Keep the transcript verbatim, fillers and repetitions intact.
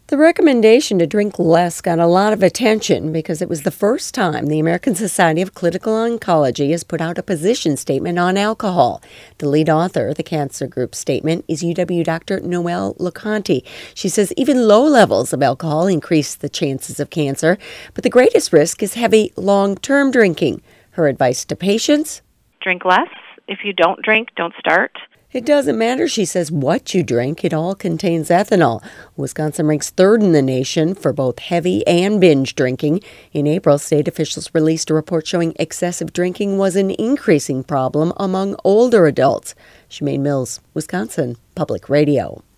The recommendation to drink less got a lot of attention because it was the first time the American Society of Clinical Oncology has put out a position statement on alcohol. The lead author of the cancer group statement is U W Doctor Noelle LeConte. She says even low levels of alcohol increase the chances of cancer, but the greatest risk is heavy long-term drinking. Her advice to patients? Drink less. If you don't drink, don't start. It doesn't matter, she says, what you drink. It all contains ethanol. Wisconsin ranks third in the nation for both heavy and binge drinking. In April, state officials released a report showing excessive drinking was an increasing problem among older adults. Shemaine Mills, Wisconsin Public Radio.